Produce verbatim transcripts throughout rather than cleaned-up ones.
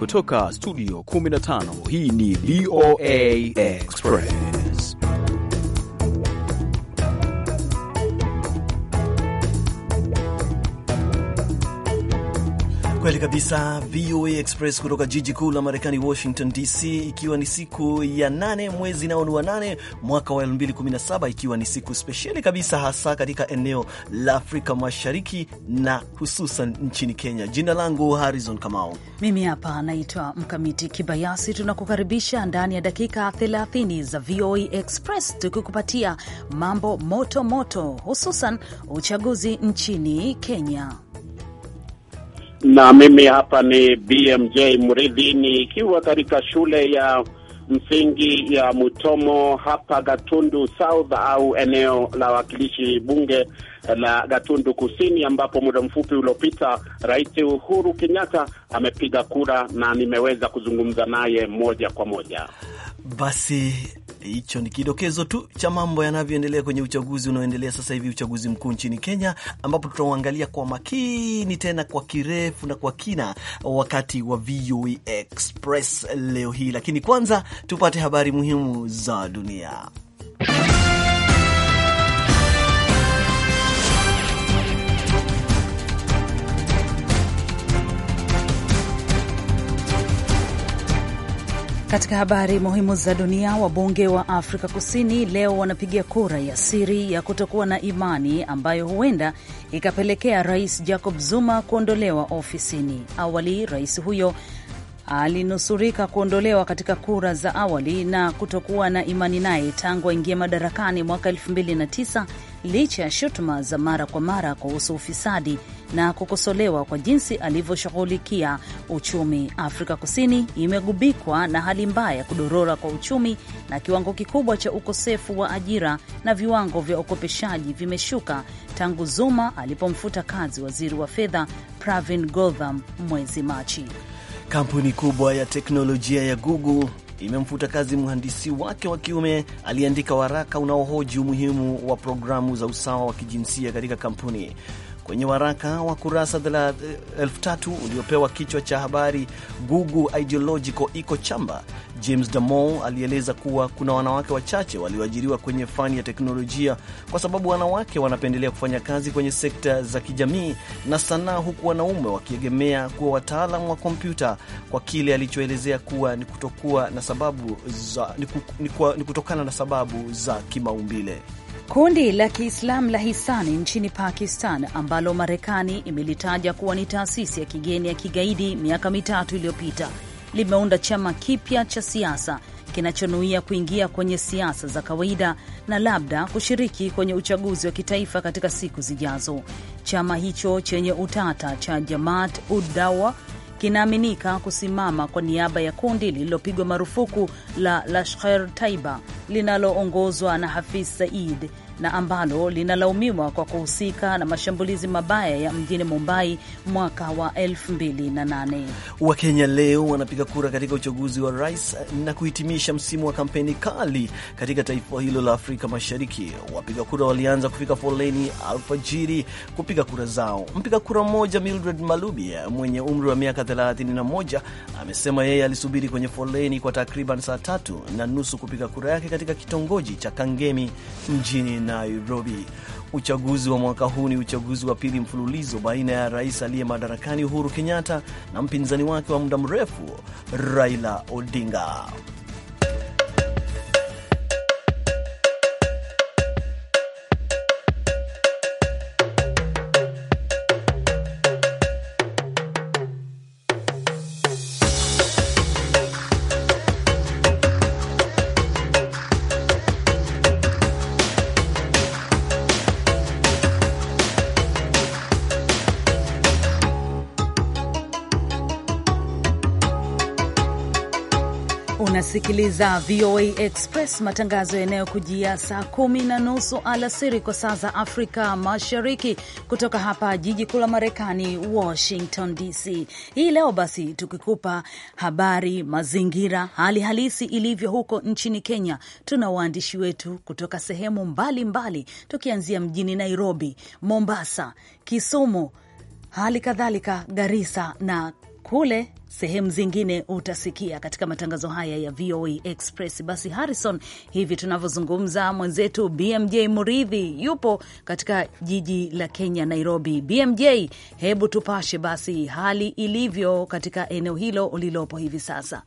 kutoka studio kumi na tano, hii ni V O A Express. Kweli kabisa, V O A Express kutoka jiji kuu la Marekani, Washington D C, ikiwa ni siku ya nane mwezi nao ni wa nane mwaka wa elfu mbili kumi na saba, ikiwa ni siku speciali kabisa hasa katika eneo la Afrika Mashariki na hususan nchini Kenya. Jina langu Harrison Kamau. Mimi hapa naitwa Mkamiti Kibayasi. Tunakukaribisha ndani ya dakika thelathini za V O A Express tukikupatia mambo moto moto, hususan uchaguzi nchini Kenya. Na mimi hapa ni B M J Muridhi, nikiwa katika shule ya msingi ya Mutomo hapa Gatundu South, au eneo la wakilishi bunge la Gatundu Kusini, ambapo muda mfupi uliopita Rais Uhuru Kenyatta amepiga kura na nimeweza kuzungumza naye moja kwa moja. Basi hicho ni kidokezo tu cha mambo yanavyoendelea kwenye uchaguzi unaoendelea sasa hivi, uchaguzi mkuu nchini Kenya, ambapo tutaangalia kwa makini tena kwa kirefu na kwa kina wakati wa V O A Express leo hii. Lakini kwanza tupate habari muhimu za dunia. Katika habari muhimu za dunia, wabunge wa Afrika Kusini leo wanapigia kura ya siri ya kutokuwa na imani ambayo huenda ikapelekea Rais Jacob Zuma kuondolewa ofisini. Awali, rais huyo alinusurika kuondolewa katika kura za awali na kutokuwa na imani naye tangu aingia madarakani mwaka elfu mbili na tisa, licha ya shutuma za mara kwa mara kuhusu ufisadi na kukosolewa kwa jinsi alivyoshughulikia uchumi. Afrika Kusini imegubikwa na hali mbaya ya kudorora kwa uchumi na kiwango kikubwa cha ukosefu wa ajira, na viwango vya ukopeshaji vimeshuka tangu Zuma alipomfuta kazi waziri wa fedha Pravin Gordhan mwezi Machi. Kampuni kubwa ya teknolojia ya Google imemfuta kazi mhandisi wake wa kiume aliandika waraka unaohoji umuhimu wa programu za usawa wa kijinsia katika kampuni. Kwenye waraka wa kurasa elfu tatu uliopewa kichwa cha habari Google Ideological Echo Chamber, James Damore alieleza kuwa kuna wanawake wachache walioajiriwa kwenye fani ya teknolojia kwa sababu wanawake wanapendelea kufanya kazi kwenye sekta za kijamii na sanaa, huku wanaume wakiegemea kuwa wataalamu wa kompyuta, kwa kile alichoelezea kuwa ni kutokuwa na sababu za ni, ni, ni kutokana na sababu za kimaumbile. Kundi la Kiislamu la Hisani nchini Pakistan, ambalo Marekani imelitaja kuwa ni taasisi ya kigeni ya kigaidi miaka mitatu iliyopita, limeunda chama kipya cha siasa kinachonuia kuingia kwenye siasa za kawaida na labda kushiriki kwenye uchaguzi wa kitaifa katika siku zijazo. Chama hicho chenye utata cha Jamaat ud-Dawa kinaaminika kusimama kwa niaba ya kundi lililopigwa marufuku la Lashkar-e-Taiba linaloongozwa na Hafiz Saeed na ambalo linalaumiwa kwa kuhusika na mashambulizi mabaya ya mjini Mumbai mwaka wa elfu mbili na nane. Wakenya leo wanapiga kura katika uchaguzi wa rais na kuhitimisha msimu wa kampeni kali katika taifa hilo la Afrika Mashariki. Wapiga kura walianza kufika foleni alfajiri kupiga kura zao. Mpiga kura mmoja, Mildred Malubi, mwenye umri wa miaka thelathini na moja, amesema yeye alisubiri kwenye foleni kwa takriban saa tatu na nusu kupiga kura yake katika kitongoji cha Kangemi mjini Nairobi. Uchaguzi wa mwaka huu ni uchaguzi wa pili mfululizo baina ya rais aliye madarakani Uhuru Kenyatta na mpinzani wake wa muda mrefu Raila Odinga. Unasikiliza V O A Express, matangazo yanayokujia saa kumi na nusu alasiri kwa saa za Afrika Mashariki, kutoka hapa jiji kuu la Marekani, Washington D C. Hii leo basi tukikupa habari, mazingira, hali halisi ilivyo huko nchini Kenya. Tuna waandishi wetu kutoka sehemu mbalimbali mbali, tukianzia mjini Nairobi, Mombasa, Kisumu, hali kadhalika Garissa na kule sehemu zingine utasikia katika matangazo haya ya V O A Express. Basi Harrison, hivi tunavyozungumza mwenzetu B M J Muridhi yupo katika jiji la Kenya, Nairobi. B M J, hebu tupashe basi hali ilivyo katika eneo hilo ulilopo hivi sasa.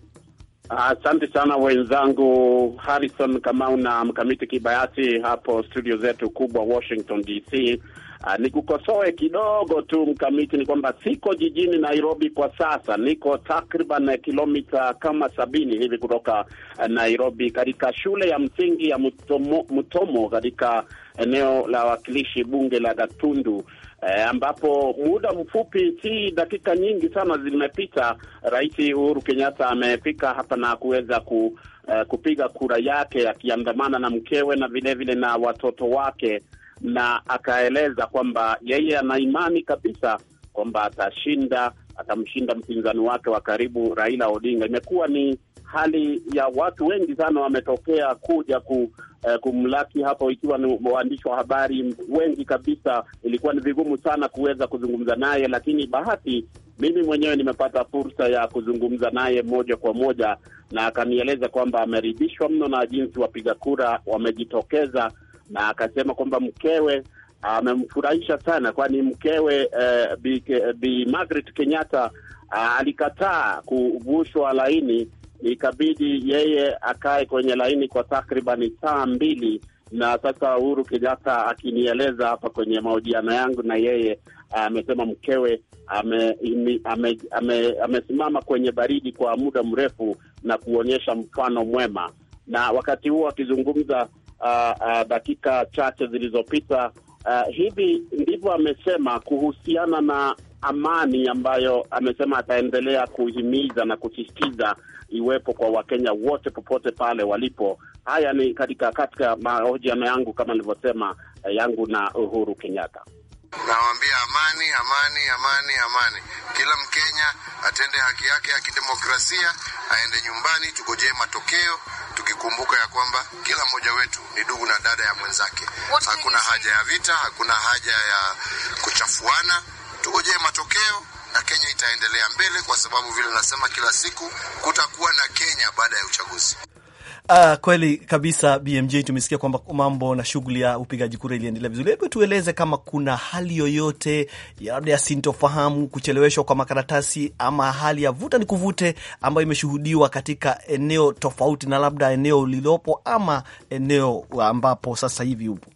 Asante uh, sana wenzangu Harrison Kamau na Mkamiti Kibayati hapo studio zetu kubwa Washington D C. Uh, nikukosoe kidogo tu Mkamiti, ni kwamba siko jijini Nairobi kwa sasa. Niko takriban kilomita kama sabini hivi kutoka uh, Nairobi, katika shule ya msingi ya Mutomo, Mutomo katika eneo la wakilishi bunge la Gatundu. E, ambapo muda mfupi, si dakika nyingi sana zimepita, Rais Uhuru Kenyatta amefika hapa na kuweza ku, uh, kupiga kura yake akiandamana na mkewe na vile vile na watoto wake, na akaeleza kwamba yeye ana imani kabisa kwamba atashinda, atamshinda mpinzani wake wa karibu Raila Odinga. Imekuwa ni hali ya watu wengi sana wametokea kuja ku Uh, kumlaki hapo, ikiwa ni waandishi wa habari wengi kabisa. Ilikuwa ni vigumu sana kuweza kuzungumza naye, lakini bahati mimi mwenyewe nimepata fursa ya kuzungumza naye moja kwa moja, na akanieleza kwamba ameridhishwa mno na jinsi wapiga kura wamejitokeza, na akasema kwamba mkewe amemfurahisha uh, sana, kwani mkewe uh, Bi, Bi Margaret Kenyatta uh, alikataa kuvushwa laini. Ikabidi yeye akae kwenye laini kwa takriban saa mbili, na sasa Uhuru Kenyatta akinieleza hapa kwenye mahojiano yangu na yeye amesema uh, mkewe amesimama ame, ame, ame kwenye baridi kwa muda mrefu na kuonyesha mfano mwema. Na wakati huo akizungumza uh, uh, dakika chache zilizopita, uh, hivi ndivyo amesema kuhusiana na amani ambayo amesema ataendelea kuhimiza na kusisitiza iwepo kwa Wakenya wote popote pale walipo. Haya ni katika katika mahojiano yangu kama nilivyosema yangu na Uhuru Kenyatta. Nawaambia amani, amani, amani, amani. Kila Mkenya atende haki yake ya kidemokrasia, aende nyumbani, tugojee matokeo, tukikumbuka ya kwamba kila mmoja wetu ni ndugu na dada ya mwenzake. Hakuna haja ya vita, hakuna haja ya kuchafuana. Tugojee matokeo na Kenya itaendelea mbele, kwa sababu vile nasema kila siku kutakuwa na Kenya baada ya uchaguzi. Ah, kweli kabisa B M J, tumesikia kwamba mambo na shughuli ya upigaji kura iliendelea vizuri. Hebu tueleze kama kuna hali yoyote ya labda sintofahamu, kucheleweshwa kwa makaratasi ama hali ya vuta ni kuvute ambayo imeshuhudiwa katika eneo tofauti na labda eneo lilopo ama eneo ambapo sasa hivi upo.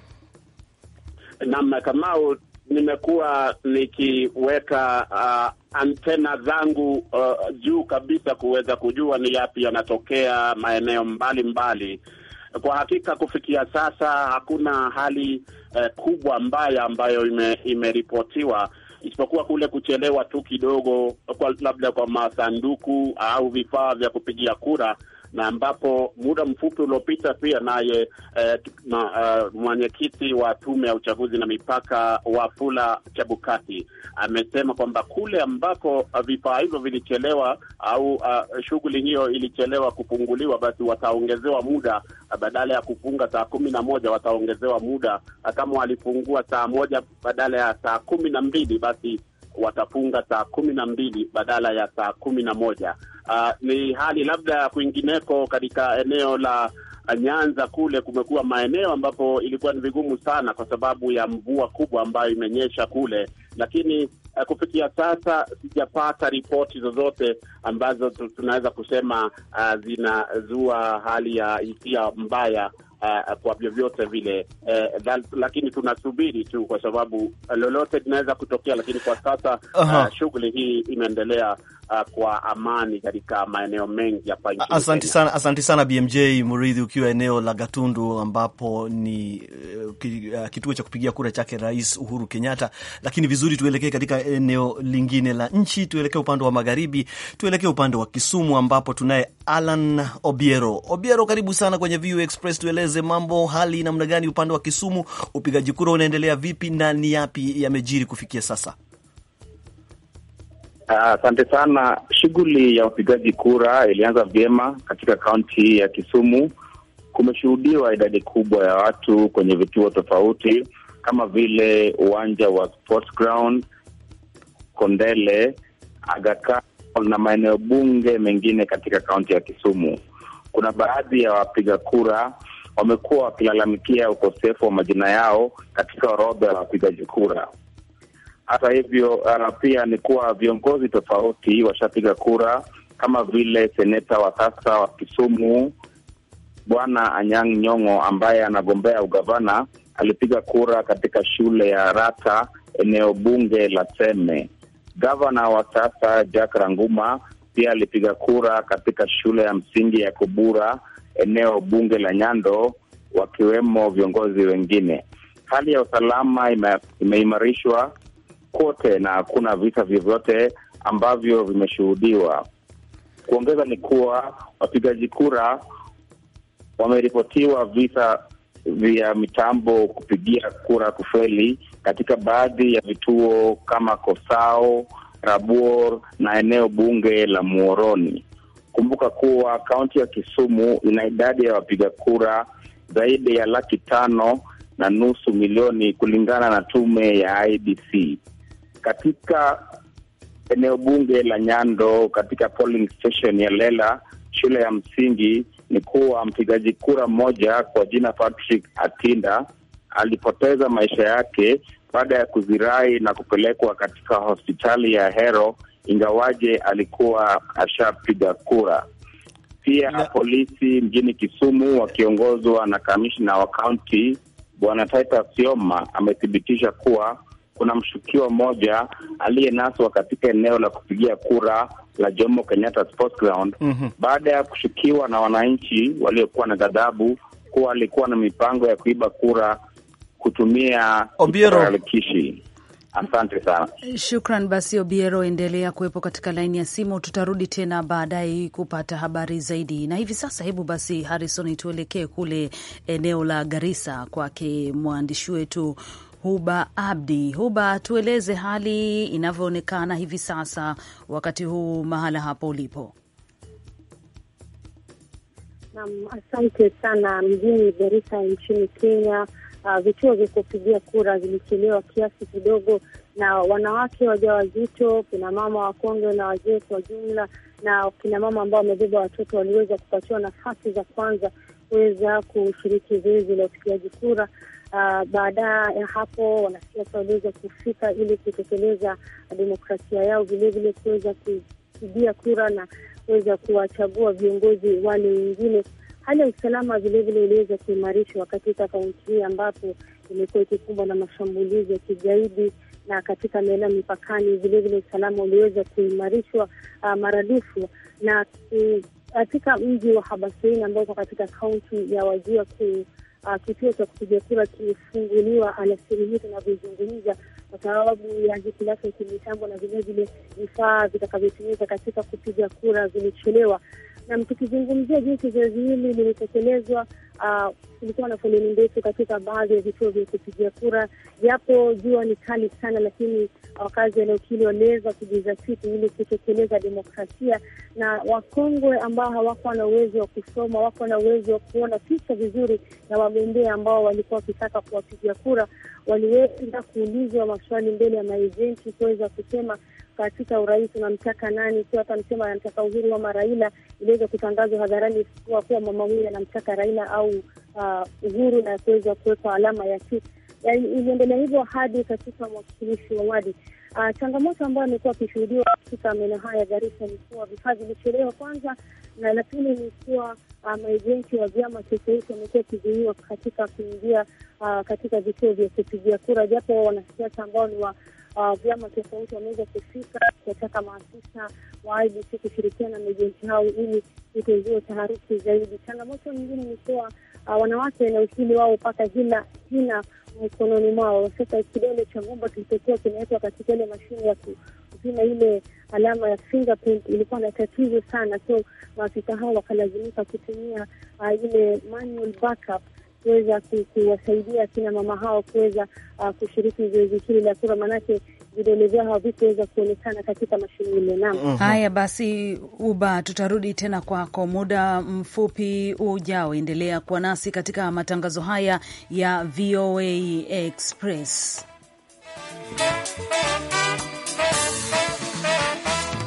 Naam, kama nimekuwa nikiweka uh, antena zangu uh, juu kabisa kuweza kujua ni yapi yanatokea maeneo mbalimbali. Kwa hakika kufikia sasa hakuna hali uh, kubwa mbaya ambayo ime, imeripotiwa, isipokuwa kule kuchelewa tu kidogo kwa labda kwa masanduku au vifaa vya kupigia kura, na ambapo muda mfupi uliopita pia naye eh, uh, mwenyekiti wa tume ya uchaguzi na mipaka Wafula Chebukati amesema kwamba kule ambako vifaa hivyo vilichelewa au uh, shughuli hiyo ilichelewa kufunguliwa, basi wataongezewa muda. Badala ya kufunga saa kumi na moja wataongezewa muda. Kama walifungua saa moja badala ya saa kumi na mbili, basi watafunga saa kumi na mbili badala ya saa kumi na moja. Uh, ni hali labda kwingineko katika eneo la Nyanza kule kumekuwa maeneo ambapo ilikuwa ni vigumu sana kwa sababu ya mvua kubwa ambayo imenyesha kule, lakini uh, kufikia sasa sijapata ripoti zozote ambazo tunaweza kusema uh, zinazua hali ya hisia mbaya Uh, kwa vyovyote vile uh, that, lakini tunasubiri tu kwa sababu uh, lolote linaweza kutokea, lakini kwa sasa uh, shughuli hii imeendelea uh, kwa amani katika maeneo mengi hapa nchini. Asante sana, asante sana B M J Muridhi, ukiwa eneo la Gatundu ambapo ni uh, kituo cha kupigia kura chake Rais Uhuru Kenyatta. Lakini vizuri, tuelekee katika eneo lingine la nchi, tuelekee upande wa magharibi, tuelekee upande wa Kisumu ambapo tunaye Alan Obiero. Obiero, karibu sana kwenye V O A Express. Tueleze mambo, hali namna gani upande wa Kisumu, upigaji kura unaendelea vipi na ni yapi yamejiri kufikia sasa? Asante uh, sana. Shughuli ya upigaji kura ilianza vyema katika kaunti ya Kisumu. Kumeshuhudiwa idadi kubwa ya watu kwenye vituo tofauti kama vile uwanja wa Sports Ground, Kondele, Aga Khan na maeneo bunge mengine katika kaunti ya Kisumu. Kuna baadhi ya wapiga kura wamekuwa wakilalamikia ukosefu wa majina yao katika orodha ya wapigaji kura. Hata hivyo, uh, pia ni kuwa viongozi tofauti washapiga kura, kama vile seneta wa sasa wa Kisumu Bwana Anyang' Nyong'o ambaye anagombea ugavana alipiga kura katika shule ya Rata, eneo bunge la Seme. Gavana wa sasa Jack Ranguma pia alipiga kura katika shule ya msingi ya Kubura, eneo bunge la Nyando, wakiwemo viongozi wengine. Hali ya usalama ime, imeimarishwa kote na hakuna visa vyovyote ambavyo vimeshuhudiwa. Kuongeza ni kuwa wapigaji kura wameripotiwa visa vya mitambo kupigia kura kufeli katika baadhi ya vituo kama Kosao, Rabuor na eneo bunge la Muhoroni. Kumbuka kuwa kaunti ya Kisumu ina idadi ya wapiga kura zaidi ya laki tano na nusu milioni kulingana na tume ya I B C. Katika eneo bunge la Nyando, katika polling station ya Lela, shule ya msingi, ni kuwa mpigaji kura mmoja kwa jina Patrick Atinda alipoteza maisha yake baada ya kuzirai na kupelekwa katika hospitali ya Ahero, ingawaje alikuwa ashapiga kura. Pia na polisi mjini Kisumu wakiongozwa na kamishna wa kaunti Bwana Titus Sioma amethibitisha kuwa kuna mshukiwa mmoja aliyenaswa katika eneo la kupigia kura la Jomo Kenyatta Sports Ground, mm-hmm. baada ya kushukiwa na wananchi waliokuwa na ghadhabu kuwa alikuwa na mipango ya kuiba kura kutumia kishi. Asante sana. Shukran. Basi Obiero, endelea kuwepo katika laini ya simu, tutarudi tena baadaye kupata habari zaidi. Na hivi sasa, hebu basi Harrison, tuelekee kule eneo la Garissa kwake mwandishi wetu Huba Abdi. Huba, tueleze hali inavyoonekana hivi sasa wakati huu mahala hapo ulipo. Naam, asante sana. Mjini Garissa nchini Kenya, uh, vituo vya kupigia kura vilichelewa kiasi kidogo, na wanawake wajawazito, kina mama wakongwe na wazee kwa jumla, na kina mama ambao wamebeba watoto waliweza kupatiwa nafasi za kwanza kuweza kushiriki zoezi la upigaji kura. Uh, baada ya hapo wanasiasa waliweza kufika ili kutekeleza demokrasia yao, vile vile kuweza kupigia kura na kuweza kuwachagua viongozi wale wengine. Hali ya usalama vile vile iliweza kuimarishwa katika kaunti hii ambapo imekuwa ikikumbwa na mashambulizi ya kigaidi, na katika maeneo mipakani vile vile usalama uliweza kuimarishwa uh, maradufu. Na uh, katika mji wa Habaswein ambao katika kaunti ya Wajir ku Uh, kituo cha kupiga kura kifunguliwa alasiri hii tunavyozungumza, kwa sababu ya hitilafu ya kimitambo na vile vile vifaa vitakavyotumika katika kupiga kura vilichelewa. Na tukizungumzia jinsi zoezi hili lilitekelezwa, uh, kulikuwa na foleni ndefu katika baadhi ya vituo vya kupigia kura, japo jua ni kali sana, lakini wakazi wa eneo hili waliweza kujizatiti ili kutekeleza demokrasia. Na wakongwe ambao hawakuwa na uwezo wa kusoma, wako na uwezo wa kuona picha vizuri na wagombea ambao walikuwa wakitaka kuwapigia kura, waliweza kuulizwa maswali mbele ya maejenti kuweza kusema katika urais unamtaka nani. Kwa hata msema anataka Uhuru ama Raila, iliweza kutangazwa hadharani kwa kuwa mama huyu anamtaka Raila au uh, Uhuru, na kuweza kuweka alama ya tick. Yani iliendelea hivyo hadi katika mwakilishi wa wadi. Uh, changamoto ambayo imekuwa ikishuhudiwa katika maeneo haya Garissa ni kuwa vifaa vilichelewa kwanza, na la pili ni kuwa uh, maejenti wa vyama tofauti wamekuwa kizuiwa katika kuingia uh, katika vituo vya kupigia kura, japo wanasiasa ambao ni wa Uh, vyama tofauti wameweza kufika kutaka maafisa wa I B C kushirikiana na maejenti hao ili kutozuia taharuki zaidi. Changamoto nyingine ni kuwa uh, wanawake na usili wao paka hila hina mkononi mwao. Sasa kidole cha gumba kilichokuwa kinawekwa katika ile mashine ya kupima ile alama ya fingerprint ilikuwa na tatizo sana, so maafisa hao wakalazimika kutumia uh, ile manual backup kuweza kuwasaidia kina mama hao kuweza uh, kushiriki zoezi hili la kura, manake vidole vyao havikuweza kuonekana katika mashine ile. Naam. Uh-huh. Haya basi Uba, tutarudi tena kwako muda mfupi ujao. Endelea kuwa nasi katika matangazo haya ya V O A Express.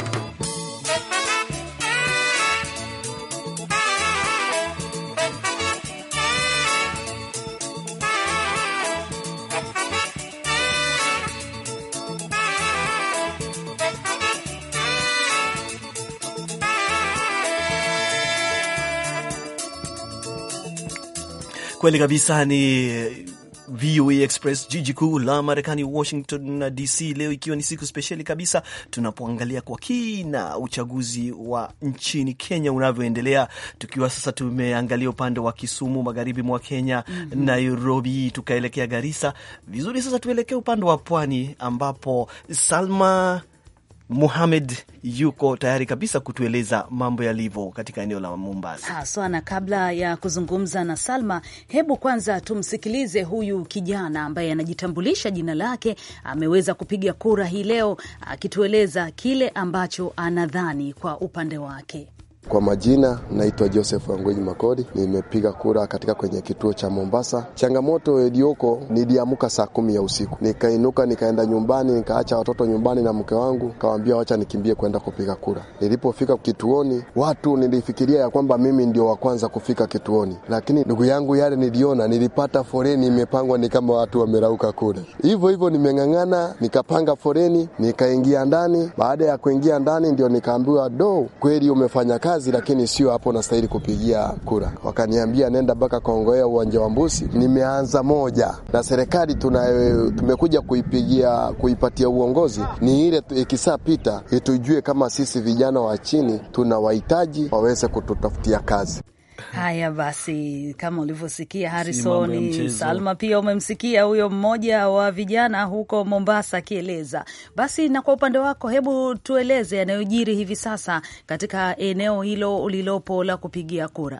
Kweli kabisa, ni V O A Express, jiji kuu la Marekani, Washington D C, leo ikiwa ni siku spesheli kabisa tunapoangalia kwa kina uchaguzi wa nchini Kenya unavyoendelea, tukiwa sasa tumeangalia upande wa Kisumu magharibi mwa Kenya, mm -hmm. Nairobi, tukaelekea Garissa. Vizuri, sasa tuelekee upande wa pwani ambapo Salma Mohamed yuko tayari kabisa kutueleza mambo yalivyo katika eneo la Mombasa. Haswa, na kabla ya kuzungumza na Salma, hebu kwanza tumsikilize huyu kijana ambaye anajitambulisha jina lake, ameweza kupiga kura hii leo, akitueleza kile ambacho anadhani kwa upande wake. Kwa majina naitwa Joseph Wangweji Makodi, nimepiga kura katika kwenye kituo cha Mombasa. Changamoto iliyoko, niliamka saa kumi ya usiku, nikainuka nikaenda nyumbani, nikaacha watoto nyumbani na mke wangu, kawaambia wacha nikimbie kwenda kupiga kura. Nilipofika kituoni, watu nilifikiria ya kwamba mimi ndio wa kwanza kufika kituoni, lakini ndugu yangu yale niliona, nilipata foreni imepangwa ni kama watu wamerauka kura. Hivyo hivyo nimengangana, nikapanga foreni, nikaingia ndani. Baada ya kuingia ndani ndio nikaambiwa, do, kweli umefanya kazi, lakini sio hapo nastahili kupigia kura. Wakaniambia nenda baka Kongoea uwanja wa Mbusi. Nimeanza moja, na serikali tunayo tumekuja kuipigia kuipatia uongozi ni ile ikisapita itujue kama sisi vijana wa chini tunawahitaji waweze kututafutia kazi. Haya basi, kama ulivyosikia Harrison, Salma pia umemsikia huyo mmoja wa vijana huko Mombasa akieleza. Basi na kwa upande wako, hebu tueleze yanayojiri hivi sasa katika eneo hilo ulilopo la kupigia kura.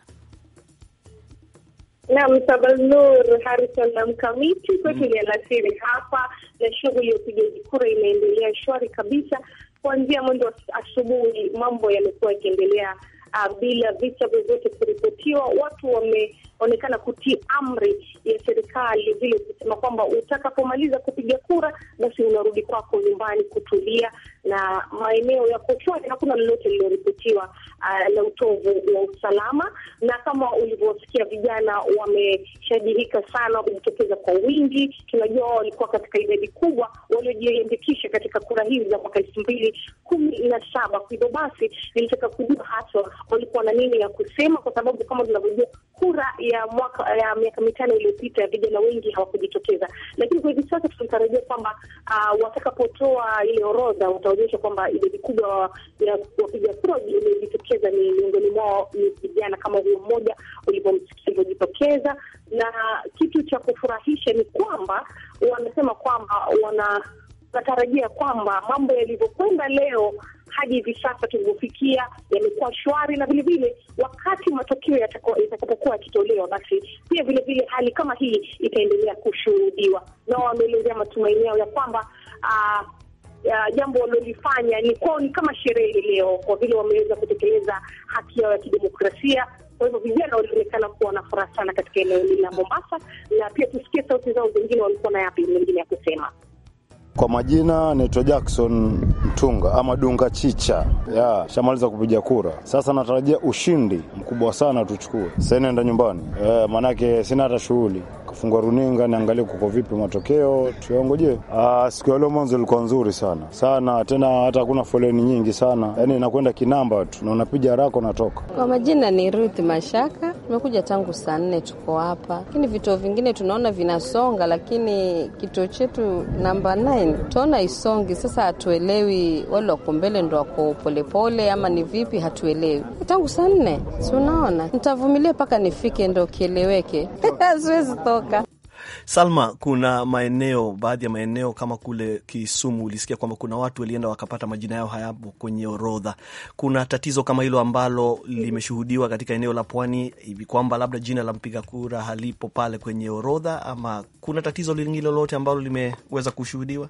Naam, Sabalur, Harrison na Mkamiti, kwetu ni alasiri hapa, na shughuli ya upigaji kura inaendelea shwari kabisa. Kuanzia mwendo asubuhi mambo yamekuwa yakiendelea Uh, bila visa vyovyote kuripotiwa. Watu wameonekana kutii amri ya serikali, vile kusema kwamba utakapomaliza kupiga kura basi unarudi kwako nyumbani kutulia, na maeneo ya kochwani hakuna lolote lililoripotiwa uh, la utovu wa usalama. Na kama ulivyosikia, vijana wameshajihika sana, kujitokeza kwa wingi. Tunajua wao walikuwa katika idadi kubwa waliojiandikisha katika kura hizi za mwaka elfu mbili kumi na saba. Kwa hivyo basi nilitaka kujua hasa walikuwa na nini ya kusema, kwa sababu kama tunavyojua kura ya mwaka ya miaka mitano iliyopita vijana wengi hawakujitokeza. Lakini kwa hivi sasa tunatarajia kwamba uh, watakapotoa ile orodha wataonyesha kwamba idadi kubwa ya wapiga kura iliyojitokeza ni miongoni mwao ni vijana kama huyo mmoja ulivyojitokeza. Na kitu cha kufurahisha ni kwamba wanasema kwamba wana natarajia kwamba mambo yalivyokwenda leo hadi hivi sasa tulivyofikia yamekuwa shwari, na vile vile wakati matokeo yatakapokuwa yakitolewa basi pia vile vile hali kama hii itaendelea kushuhudiwa. Na wameelezea matumaini yao ya kwamba uh, uh, jambo walilofanya ni kwao ni kama sherehe leo, kwa vile wameweza kutekeleza haki yao ya kidemokrasia. Kwa hivyo vijana walionekana kuwa na furaha sana katika eneo hili la Mombasa, na pia tusikie sauti zao zingine walikuwa na yapi mengine ya kusema. Kwa majina naitwa Jackson Mtunga ama Dunga Chicha. Ya, shamaliza kupiga kura. Sasa natarajia ushindi mkubwa sana tuchukue. Sasa naenda nyumbani. Eh, manake sina hata shughuli. Kufungua runinga niangalie kuko vipi matokeo, tuongoje. Ah, siku ya leo mwanzo ilikuwa nzuri sana. Sana tena hata hakuna foleni nyingi sana. Yaani nakwenda kinamba tu na unapiga haraka unatoka. Kwa majina ni Ruth Mashaka. Tumekuja tangu saa nne tuko hapa. Lakini vituo vingine tunaona vinasonga, lakini kituo chetu namba nine tuona isongi. Sasa hatuelewi wale wako mbele ndo wako polepole ama ni vipi, hatuelewi. Tangu saa nne, si unaona? Nitavumilia paka nifike ndo kieleweke. Siwezi toka. Salma, kuna maeneo, baadhi ya maeneo kama kule Kisumu ulisikia kwamba kuna watu walienda wakapata majina yao hayapo kwenye orodha. Kuna tatizo kama hilo ambalo limeshuhudiwa katika eneo la Pwani hivi kwamba labda jina la mpiga kura halipo pale kwenye orodha, ama kuna tatizo lingine lolote ambalo limeweza kushuhudiwa?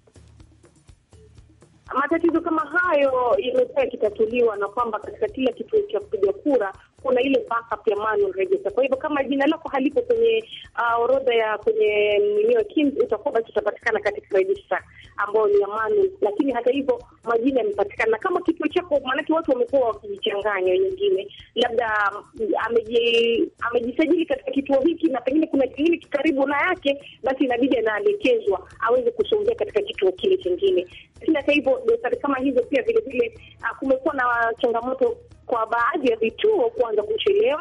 Matatizo kama hayo yamekuwa yakitatuliwa na kwamba katika kila kituo cha kupiga kura kuna ile backup ya manual register. Kwa hivyo kama jina lako halipo kwenye uh, orodha ya kwenye eneo Kim, utakuwa basi utapatikana katika register ambayo ni ya manual. Lakini hata hivyo majina yamepatikana. Na kama kituo chako, maana watu wamekuwa wakijichanganya wengine, labda ameji amejisajili katika kituo hiki na pengine kuna kingine karibu na yake, basi inabidi anaelekezwa aweze kusongea katika kituo kile kingine. Lakini hata hivyo dosari kama hizo pia vile vile uh, kumekuwa na changamoto kwa baadhi ya vituo kuanza kuchelewa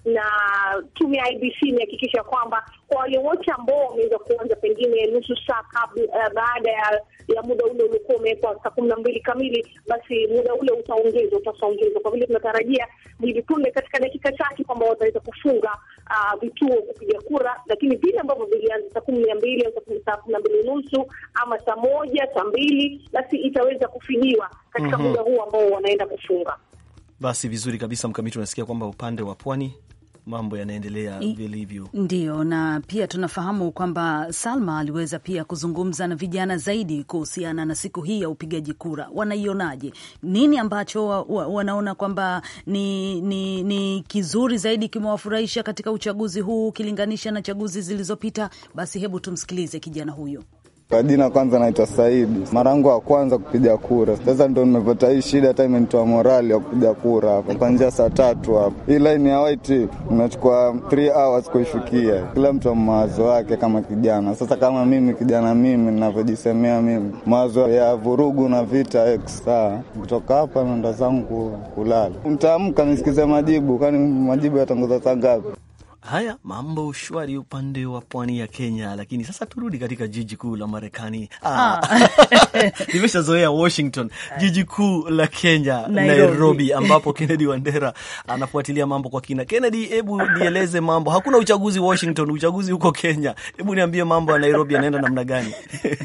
na tume ya I B C imehakikisha kwamba kwa wale wote ambao wameweza kuanza pengine nusu saa kabla uh, baada ya ya muda ule uliokuwa umewekwa saa kumi na mbili kamili, basi muda ule utaongezwa utaongezwa kwa vile tunatarajia hivi punde katika dakika chache kwamba wataweza kufunga uh, vituo kupiga kura, lakini vile ambavyo vilianza saa kumi na mbili au saa kumi na mbili nusu ama saa moja saa mbili, basi itaweza kufiniwa katika mm-hmm. muda huu ambao wanaenda kufunga. Basi vizuri kabisa Mkamiti, unasikia kwamba upande wa pwani mambo yanaendelea vilivyo. Ndio, na pia tunafahamu kwamba Salma aliweza pia kuzungumza na vijana zaidi kuhusiana na siku hii ya upigaji kura. Wanaionaje? Nini ambacho wa, wa, wanaona kwamba ni, ni, ni kizuri zaidi kimewafurahisha katika uchaguzi huu ukilinganisha na chaguzi zilizopita? Basi hebu tumsikilize kijana huyo. Kwa jina kwanza naitwa Saidi. Mara yangu ya kwanza kupiga kura. Sasa ndio nimepata hii shida, hata imenitoa morali ya kupiga kura hapa. Kuanzia saa tatu hapa. Hii line ya white inachukua three hours kuifikia. Kila mtu ana mawazo yake kama kijana. Sasa kama mimi kijana mimi ninavyojisemea mimi, mawazo ya vurugu na vita X. Sawa. Kutoka hapa naenda zangu kulala. Mtaamka nisikize majibu, kwani majibu yatangoza saa ngapi? Haya, mambo shwari upande wa pwani ya Kenya, lakini sasa turudi katika jiji kuu la Marekani. Ah. Nimeshazoea Washington. Jiji kuu la Kenya, Nairobi, Nairobi ambapo Kennedy Wandera anafuatilia mambo kwa kina. Kennedy, hebu nieleze mambo. Hakuna uchaguzi Washington, uchaguzi huko Kenya. Hebu niambie mambo ya Nairobi yanaenda namna gani?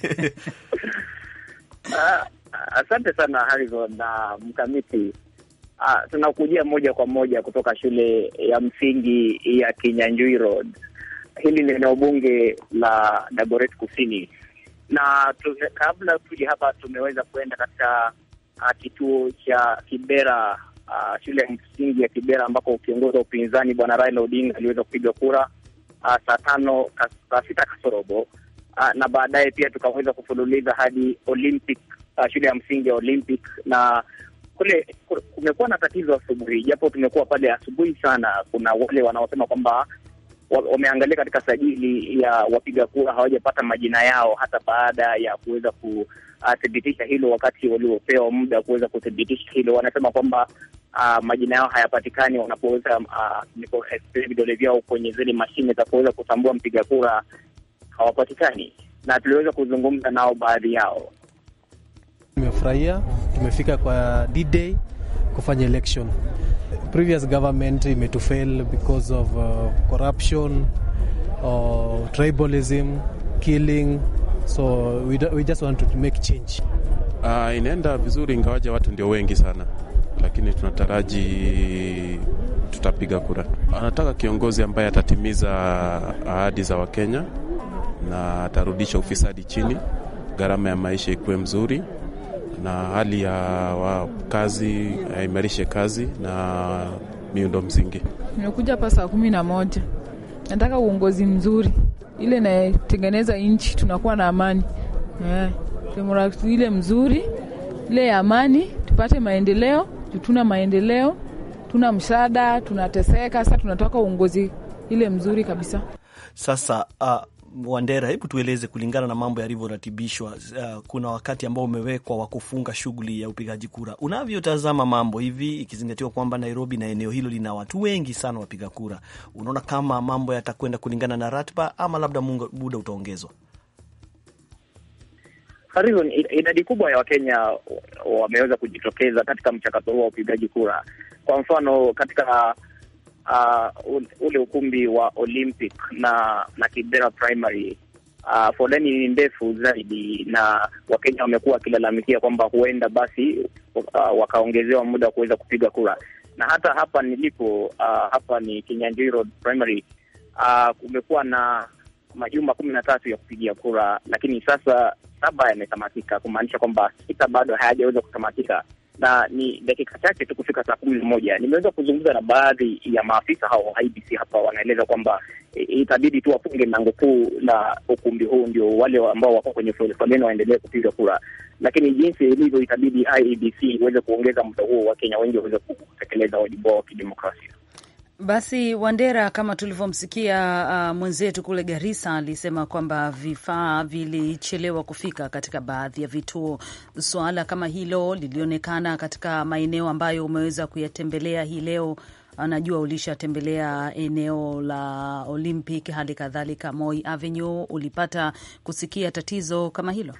uh, asante sana Harrison na Mkamiti. Ah, tunakujia moja kwa moja kutoka shule ya msingi ya Kinyanjui Road. Hili ni eneo bunge la Dagoretti Kusini. Na tume, kabla tuje hapa tumeweza kwenda katika uh, kituo cha Kibera, uh, shule ya msingi ya Kibera ambako kiongozi wa upinzani Bwana Raila Odinga aliweza kupiga kura uh, saa tano saa sita kasorobo. Uh, na baadaye pia tukaweza kufululiza hadi Olympic, uh, shule ya msingi ya Olympic, na kule kumekuwa na tatizo asubuhi, japo tumekuwa pale asubuhi sana. Kuna wale wanaosema kwamba wameangalia katika sajili ya wapiga kura hawajapata majina yao hata baada ya kuweza kuthibitisha hilo. Wakati waliopewa muda kuweza kuthibitisha hilo, wanasema kwamba uh, majina yao hayapatikani wanapoweza uh, vidole vyao kwenye zile mashine za kuweza kutambua mpiga kura hawapatikani, na tuliweza kuzungumza nao baadhi yao. Tumefurahia, tumefika kwa D-Day kufanya election. Previous government imetufail because of uh, corruption or tribalism, killing, so we, we just want to make change. Uh, inaenda vizuri ingawaje watu ndio wengi sana, lakini tunataraji tutapiga kura. Anataka kiongozi ambaye atatimiza ahadi za Wakenya na atarudisha ufisadi chini, gharama ya maisha ikuwe mzuri, na hali ya wa kazi aimarishe kazi na miundo msingi. Nimekuja hapa saa kumi na moja. Nataka uongozi mzuri, ile inatengeneza nchi, tunakuwa na amani. Eh, demokrasia ile mzuri, ile ya amani, tupate maendeleo, tuna maendeleo, tuna msaada, tunateseka, sasa tunatoka uongozi ile mzuri kabisa. Sasa uh... Wandera, hebu tueleze kulingana na mambo yalivyoratibishwa, uh, kuna wakati ambao umewekwa wa kufunga shughuli ya upigaji kura. Unavyotazama mambo hivi, ikizingatiwa kwamba Nairobi na eneo hilo lina watu wengi sana wapiga kura, unaona kama mambo yatakwenda kulingana na ratiba ama labda muda utaongezwa? Harrison, idadi kubwa ya Wakenya wameweza kujitokeza katika mchakato huo wa upigaji kura. Kwa mfano katika Uh, ule ukumbi wa Olympic na na Kibera Primary, uh, foleni ni ndefu zaidi, na Wakenya wamekuwa wakilalamikia kwamba huenda basi uh, wakaongezewa muda wa kuweza kupiga kura. Na hata hapa nilipo, uh, hapa ni Kinyanjui Road Primary, uh, kumekuwa na majumba kumi na tatu ya kupigia kura, lakini sasa saba yametamatika, kumaanisha kwamba sita bado hayajaweza kutamatika, na ni dakika chache tu kufika saa kumi na moja. Nimeweza kuzungumza na baadhi ya maafisa hao wa I B C hapa, wanaeleza kwamba e, itabidi tu wafunge lango kuu la ukumbi huu ndio wale ambao wako kwenye foleni waendelee kupiga kura, lakini jinsi ilivyo itabidi I B C iweze kuongeza muda huo wa Kenya wengi waweze kutekeleza wajibu wao wa kidemokrasia. Basi Wandera, kama tulivyomsikia uh, mwenzetu kule Garissa alisema kwamba vifaa vilichelewa kufika katika baadhi ya vituo. Swala kama hilo lilionekana katika maeneo ambayo umeweza kuyatembelea hii leo Najua ulishatembelea eneo la Olympic, hali kadhalika Moi Avenue. Ulipata kusikia tatizo kama hilo?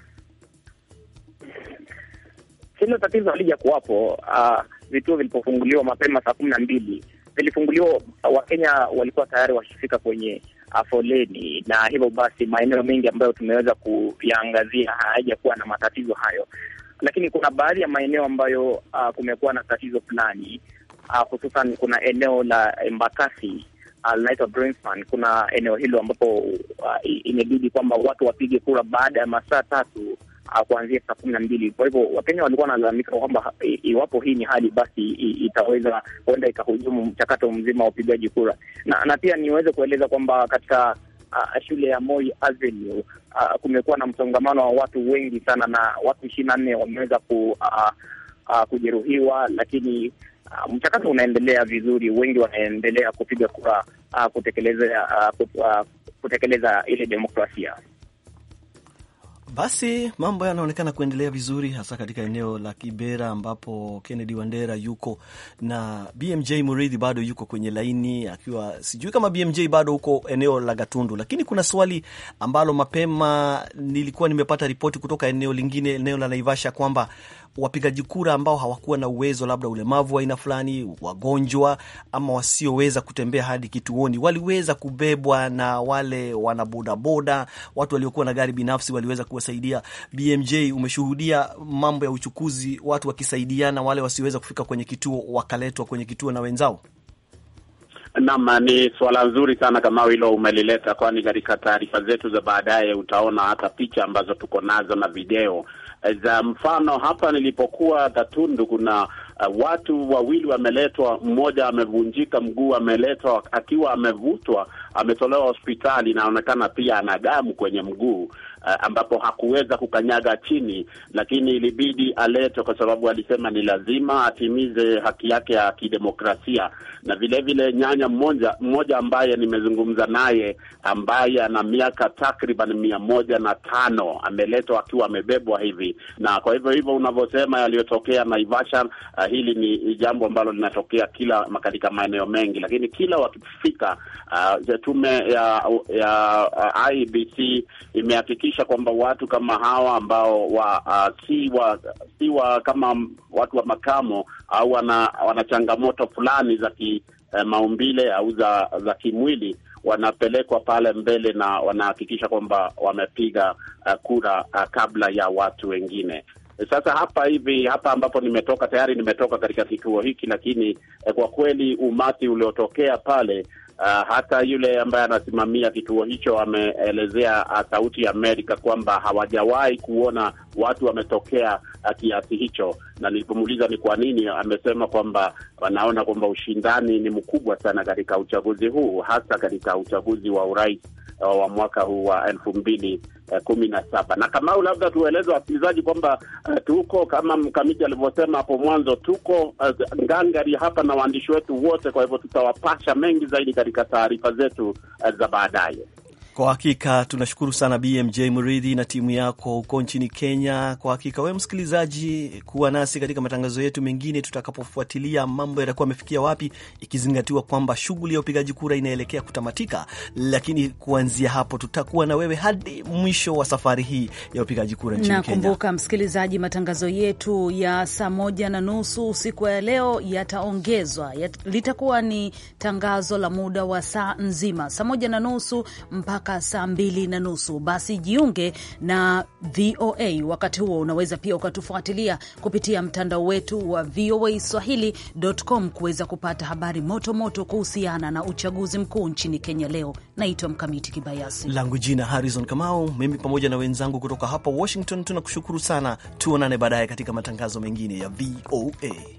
Hilo tatizo halija kuwapo. Uh, vituo vilipofunguliwa mapema saa kumi na mbili vilifunguliwa, Wakenya walikuwa tayari washifika kwenye uh, foleni, na hivyo basi maeneo mengi ambayo tumeweza kuyaangazia hayajakuwa na matatizo hayo, lakini kuna baadhi ya maeneo ambayo uh, kumekuwa na tatizo fulani, uh, hususan kuna eneo la Embakasi uh, linaitwa Greenspan. Kuna eneo hilo ambapo uh, imebidi kwamba watu wapige kura baada ya masaa tatu Uh, kuanzia saa kumi na mbili. Kwa hivyo Wakenya walikuwa wanalalamika kwamba iwapo hii ni hali, basi itaweza huenda ikahujumu mchakato mzima wa upigaji kura. Na, na pia niweze kueleza kwamba katika uh, shule ya Moi Avenue uh, kumekuwa na msongamano wa watu wengi sana, na watu ishirini na nne wameweza ku, uh, uh, kujeruhiwa, lakini uh, mchakato unaendelea vizuri. Wengi wanaendelea kupiga kura uh, kutekeleza uh, uh, kutekeleza ile demokrasia. Basi mambo yanaonekana kuendelea vizuri, hasa katika eneo la Kibera ambapo Kennedy Wandera yuko na B M J Muridhi bado yuko kwenye laini, akiwa sijui kama B M J bado huko eneo la Gatundu. Lakini kuna swali ambalo mapema nilikuwa nimepata ripoti kutoka eneo lingine, eneo la Naivasha, kwamba wapigaji kura ambao hawakuwa na uwezo, labda ulemavu wa aina fulani, wagonjwa ama wasioweza kutembea hadi kituoni, waliweza kubebwa na wale wanabodaboda, watu waliokuwa na gari binafsi waliweza kuwasaidia. B M J, umeshuhudia mambo ya uchukuzi, watu wakisaidiana, wale wasioweza kufika kwenye kituo wakaletwa kwenye kituo na wenzao? Naam, ni swala nzuri sana kama hilo umelileta, kwani katika taarifa zetu za baadaye utaona hata picha ambazo tuko nazo na video za mfano. Hapa nilipokuwa Gatundu, kuna uh, watu wawili wameletwa, mmoja amevunjika mguu, ameletwa akiwa amevutwa, ametolewa hospitali, inaonekana pia ana damu kwenye mguu, uh, ambapo hakuweza kukanyaga chini, lakini ilibidi aletwe kwa sababu alisema ni lazima atimize haki yake ya kidemokrasia. Na vile vile nyanya mmoja mmoja ambaye nimezungumza naye, ambaye ana miaka takriban mia moja na tano, ameletwa akiwa amebebwa hivi. Na kwa hivyo hivyo unavyosema yaliyotokea Naivasha, uh, hili ni jambo ambalo linatokea kila katika maeneo mengi, lakini kila wakifika uh, tume ya, ya uh, I E B C imehakikisha kwamba watu kama hawa ambao wa, uh, si wa si wa kama watu wa makamo au wana, wana changamoto fulani za ki uh, maumbile au za, za kimwili, wanapelekwa pale mbele na wanahakikisha kwamba wamepiga uh, kura uh, kabla ya watu wengine. Sasa hapa hivi hapa ambapo nimetoka, tayari nimetoka katika kituo hiki, lakini eh, kwa kweli umati uliotokea pale, uh, hata yule ambaye anasimamia kituo hicho ameelezea uh, Sauti ya Amerika kwamba hawajawahi kuona watu wametokea uh, kiasi hicho. Na nilipomuuliza ni kwa nini, amesema kwamba wanaona kwamba ushindani ni mkubwa sana katika uchaguzi huu, hasa katika uchaguzi wa urais uh, wa mwaka huu wa elfu mbili kumi na saba. Na kama labda tueleze wasikilizaji kwamba uh, tuko kama mkamiti alivyosema hapo mwanzo, tuko uh, ngangari hapa na waandishi wetu wote, kwa hivyo tutawapasha mengi zaidi katika taarifa zetu uh, za baadaye. Kwa hakika tunashukuru sana B M J Muridhi na timu yako huko nchini Kenya. Kwa hakika wewe msikilizaji, kuwa nasi katika matangazo yetu mengine tutakapofuatilia mambo yatakuwa yamefikia wapi, ikizingatiwa kwamba shughuli ya upigaji kura inaelekea kutamatika, lakini kuanzia hapo tutakuwa na wewe hadi mwisho wa safari hii ya upigaji kura nchini na Kenya. Na kumbuka msikilizaji, matangazo yetu ya saa moja na nusu usiku ya leo yataongezwa. Yat, litakuwa ni tangazo la muda wa saa nzima, saa moja na nusu mpaka saa mbili na nusu. Basi jiunge na V O A wakati huo. Unaweza pia ukatufuatilia kupitia mtandao wetu wa V O A Swahili dot com kuweza kupata habari moto moto kuhusiana na uchaguzi mkuu nchini Kenya leo. Naitwa Mkamiti Kibayasi, langu jina Harrison Kamau. Mimi pamoja na wenzangu kutoka hapa Washington tunakushukuru sana. Tuonane baadaye katika matangazo mengine ya V O A.